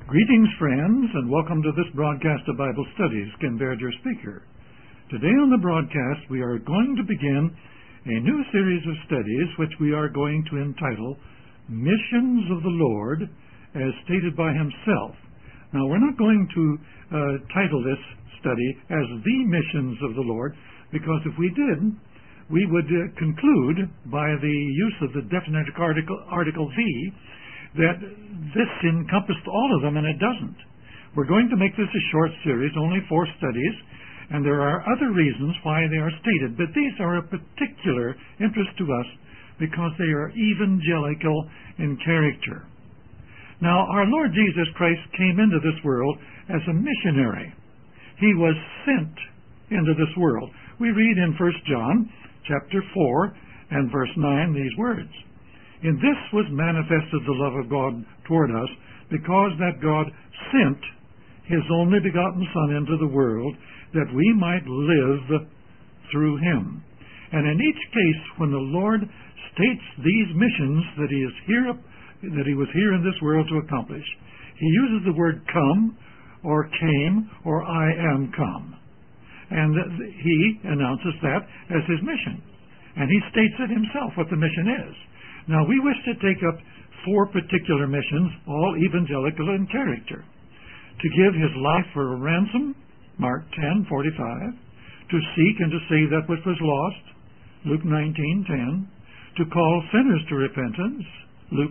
Greetings, friends, and welcome to this broadcast of Bible Studies. Ken Baird, your speaker. Today on the broadcast, we are going to begin a new series of studies which we are going to entitle Missions of the Lord, as stated by Himself. Now, we're not going to title this study as The Missions of the Lord, because if we did, we would conclude by the use of the definite article the, that this encompassed all of them, and it doesn't. We're going to make this a short series, only 4 studies, and there are other reasons why they are stated, but these are of particular interest to us because they are evangelical in character. Now, our Lord Jesus Christ came into this world as a missionary. He was sent into this world. We read in 1 John chapter 4 and verse 9 these words: "In this was manifested the love of God toward us, because that God sent His only begotten Son into the world, that we might live through Him." And in each case, when the Lord states these missions that He was here in this world to accomplish, He uses the word come, or came, or I am come. And He announces that as His mission. And He states it Himself what the mission is. Now, we wish to take up 4 particular missions, all evangelical in character. To give His life for a ransom, Mark 10:45. To seek and to save that which was lost, Luke 19:10. To call sinners to repentance, Luke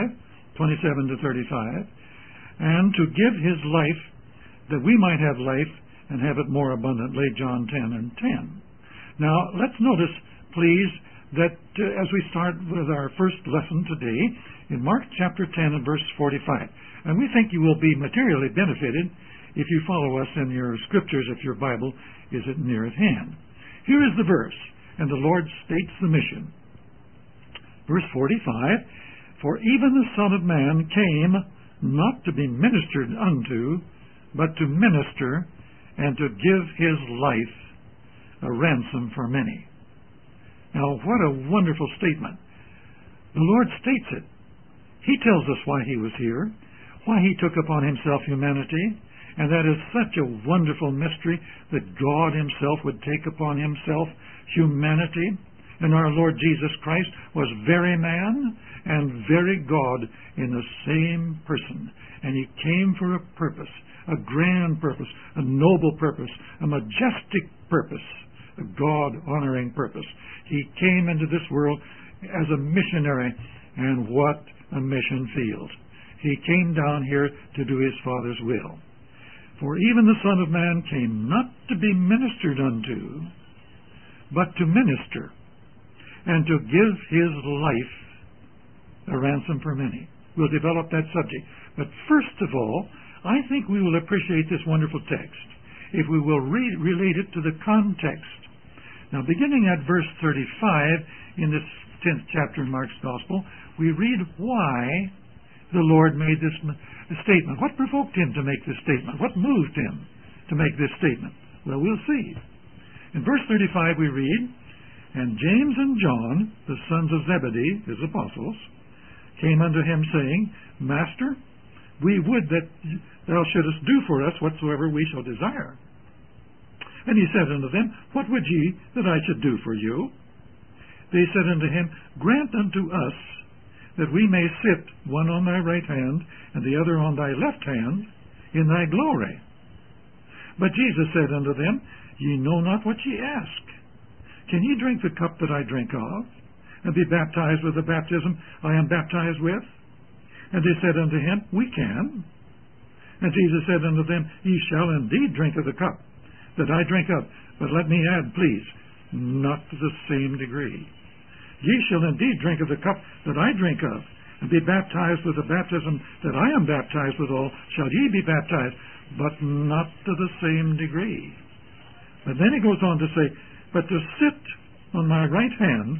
5:27-35. And to give His life that we might have life and have it more abundantly, John 10:10. Now, let's notice, please, that as we start with our first lesson today, in Mark chapter 10 and verse 45. And we think you will be materially benefited if you follow us in your scriptures, if your Bible is near at hand. Here is the verse, and the Lord states the mission. Verse 45, "For even the Son of Man came not to be ministered unto, but to minister, and to give His life a ransom for many." Now, what a wonderful statement. The Lord states it. He tells us why He was here, why He took upon Himself humanity, and that is such a wonderful mystery that God Himself would take upon Himself humanity. And our Lord Jesus Christ was very man and very God in the same person. And He came for a purpose, a grand purpose, a noble purpose, a majestic purpose, a God-honoring purpose. He came into this world as a missionary, and what a mission field. He came down here to do His Father's will. "For even the Son of Man came not to be ministered unto, but to minister, and to give His life a ransom for many." We'll develop that subject. But first of all, I think we will appreciate this wonderful text if we will relate it to the context. Now, beginning at verse 35 in this 10th chapter in Mark's Gospel, we read why the Lord made this statement. What provoked Him to make this statement? What moved Him to make this statement? Well, we'll see. In verse 35 we read, "And James and John, the sons of Zebedee, His apostles, came unto Him, saying, Master, we would that Thou shouldest do for us whatsoever we shall desire. And He said unto them, What would ye that I should do for you? They said unto Him, Grant unto us that we may sit, one on Thy right hand, and the other on Thy left hand, in Thy glory. But Jesus said unto them, Ye know not what ye ask. Can ye drink the cup that I drink of, and be baptized with the baptism I am baptized with? And they said unto Him, We can. And Jesus said unto them, Ye shall indeed drink of the cup that I drink of, but let me add, please, not to the same degree. Ye shall indeed drink of the cup that I drink of, and be baptized with the baptism that I am baptized withal, shall ye be baptized, but not to the same degree. But then He goes on to say, But to sit on my right hand,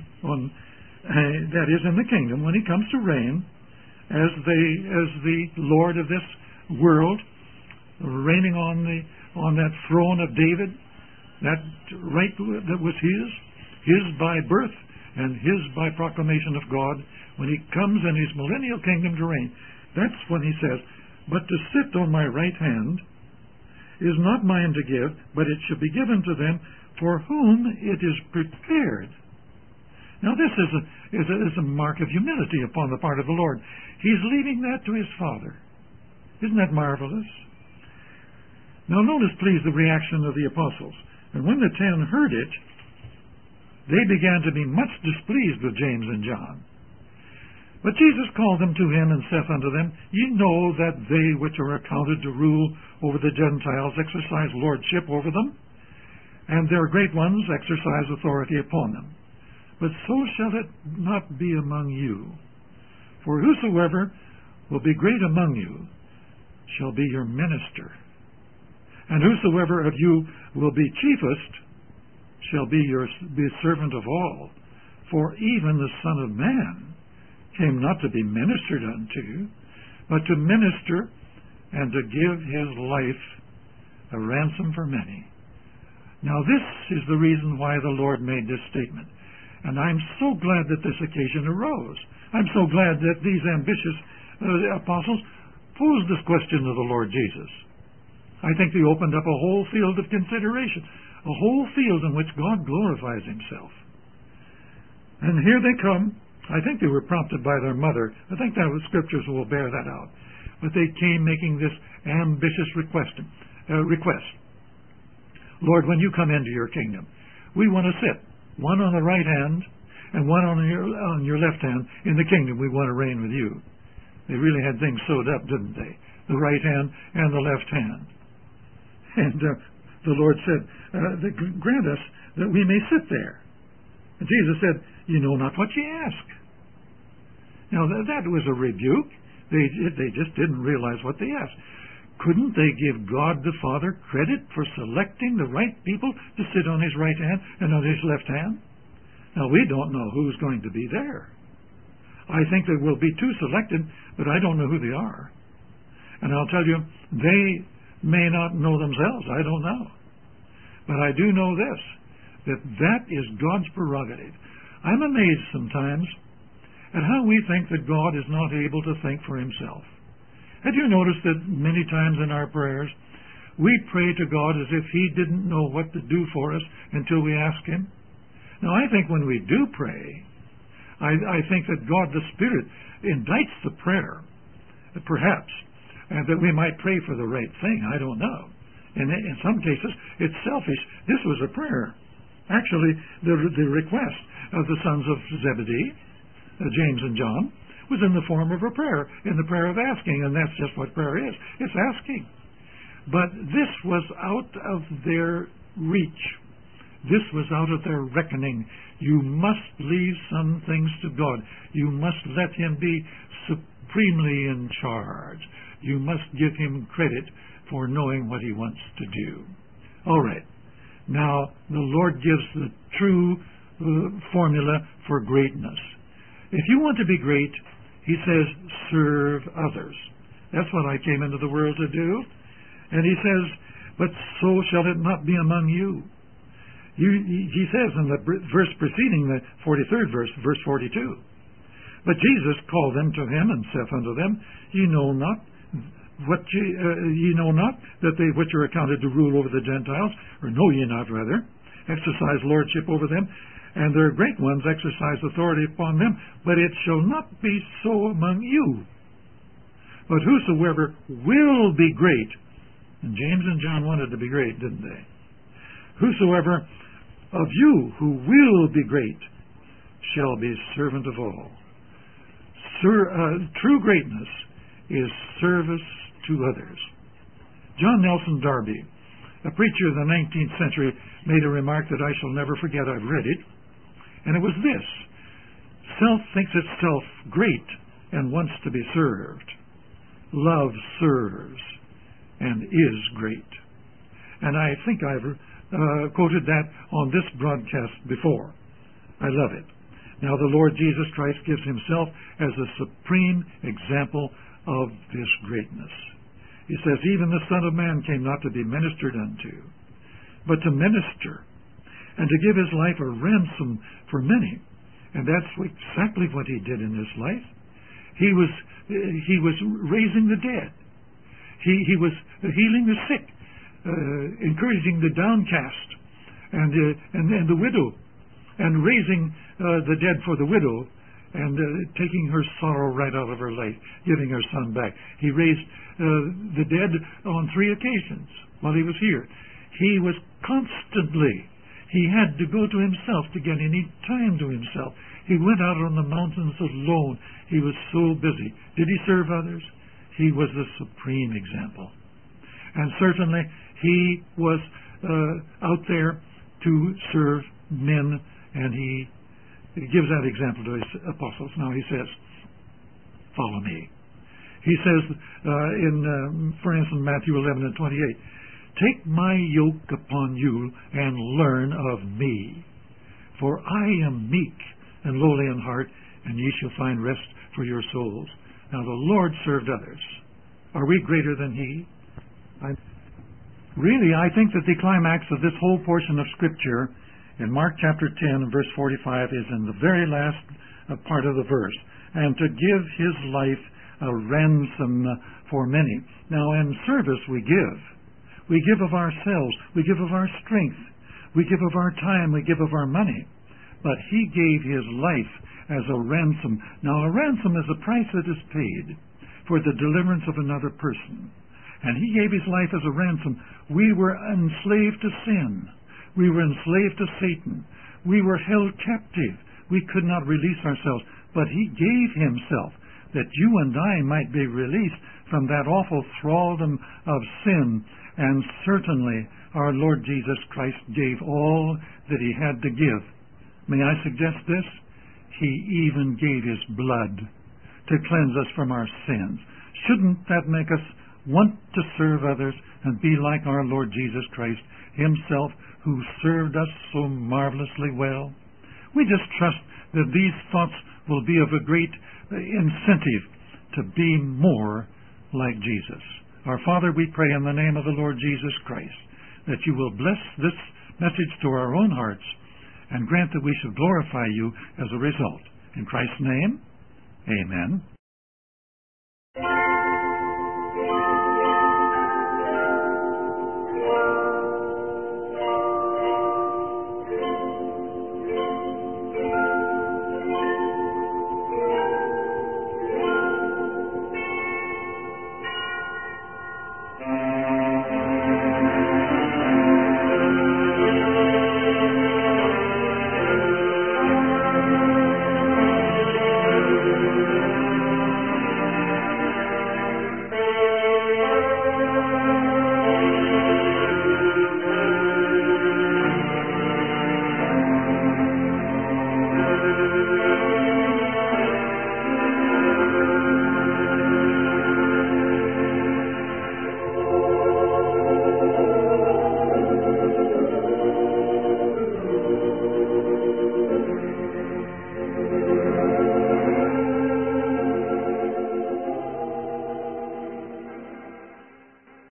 that is in the kingdom, when He comes to reign, as the Lord of this world, reigning on that throne of David, that right that was His by birth and His by proclamation of God, when He comes in His millennial kingdom to reign, that's when He says, but to sit on my right hand is not mine to give, but it shall be given to them for whom it is prepared. Now this is a mark of humility upon the part of the Lord. He's leaving that to his Father. Isn't that marvelous? Now notice, please, the reaction of the apostles. And when the 10 heard it, they began to be much displeased with James and John. But Jesus called them to him and saith unto them, Ye know that they which are accounted to rule over the Gentiles exercise lordship over them, and their great ones exercise authority upon them. But so shall it not be among you. For whosoever will be great among you shall be your minister. And whosoever of you will be chiefest shall be servant of all. For even the Son of Man came not to be ministered unto, but to minister and to give his life a ransom for many. Now this is the reason why the Lord made this statement. And I'm so glad that this occasion arose. I'm so glad that these ambitious apostles posed this question to the Lord Jesus. I think they opened up a whole field of consideration, a whole field in which God glorifies himself. And here they come. I think they were prompted by their mother. I think that the scriptures will bear that out. But they came making this ambitious request. Lord, when you come into your kingdom, we want to sit, one on the right hand and one on your left hand in the kingdom. We want to reign with you. They really had things sewed up, didn't they? The right hand and the left hand. And the Lord said, grant us that we may sit there. And Jesus said, you know not what ye ask. Now that was a rebuke. They just didn't realize what they asked. Couldn't they give God the Father credit for selecting the right people to sit on his right hand and on his left hand? Now we don't know who's going to be there. I think there will be 2 selected, but I don't know who they are. And I'll tell you, they may not know themselves. I don't know. But I do know this, that is God's prerogative. I'm amazed sometimes at how we think that God is not able to think for himself. Have you noticed that many times in our prayers, we pray to God as if he didn't know what to do for us until we ask him? Now, I think when we do pray, I think that God the Spirit indicts the prayer, perhaps, and that we might pray for the right thing. I don't know. And in some cases, it's selfish. This was a prayer. Actually, the request of the sons of Zebedee, James and John, was in the form of a prayer, in the prayer of asking, and that's just what prayer is. It's asking. But this was out of their reach. This was out of their reckoning. You must leave some things to God. You must let him be supremely in charge. You must give him credit for knowing what he wants to do. All right. Now, the Lord gives the true formula for greatness. If you want to be great, he says, serve others. That's what I came into the world to do. And he says, but so shall it not be among you. He says in the verse preceding the 43rd verse, verse 42, but Jesus called them to him and saith unto them, ye know not that they which are accounted to rule over the Gentiles, or know ye not rather, exercise lordship over them, and their great ones exercise authority upon them, but it shall not be so among you. But whosoever will be great, and James and John wanted to be great, didn't they? Whosoever of you who will be great shall be servant of all. True greatness is service to others. John Nelson Darby, a preacher of the 19th century, made a remark that I shall never forget. I've read it. And it was this: self thinks itself great and wants to be served. Love serves and is great. And I think I've quoted that on this broadcast before. I love it. Now the Lord Jesus Christ gives himself as a supreme example of this greatness. He says, even the Son of Man came not to be ministered unto, but to minister, and to give his life a ransom for many. And that's exactly what he did in his life. He was raising the dead. He was healing the sick, encouraging the downcast, and the widow, and raising the dead for the widow, and taking her sorrow right out of her life, giving her son back. He raised the dead on 3 occasions while he was here. He was constantly, he had to go to himself to get any time to himself. He went out on the mountains alone. He was so busy. Did he serve others? He was the supreme example. And certainly he was out there to serve men, and he gives that example to his apostles. Now he says, follow me. He says for instance, Matthew 11 and 28, take my yoke upon you and learn of me, for I am meek and lowly in heart, and ye shall find rest for your souls. Now the Lord served others. Are we greater than he? Really, I think that the climax of this whole portion of Scripture in Mark chapter 10 and verse 45 is in the very last part of the verse. And to give his life a ransom for many. Now in service we give. We give of ourselves. We give of our strength. We give of our time. We give of our money. But he gave his life as a ransom. Now a ransom is a price that is paid for the deliverance of another person. And he gave his life as a ransom. We were enslaved to sin. We were enslaved to Satan. We were held captive. We could not release ourselves. But he gave himself that you and I might be released from that awful thraldom of sin. And certainly our Lord Jesus Christ gave all that he had to give. May I suggest this? He even gave his blood to cleanse us from our sins. Shouldn't that make us want to serve others and be like our Lord Jesus Christ himself, who served us so marvelously well? We just trust that these thoughts will be of a great incentive to be more like Jesus. Our Father, we pray in the name of the Lord Jesus Christ that you will bless this message to our own hearts and grant that we shall glorify you as a result. In Christ's name, amen.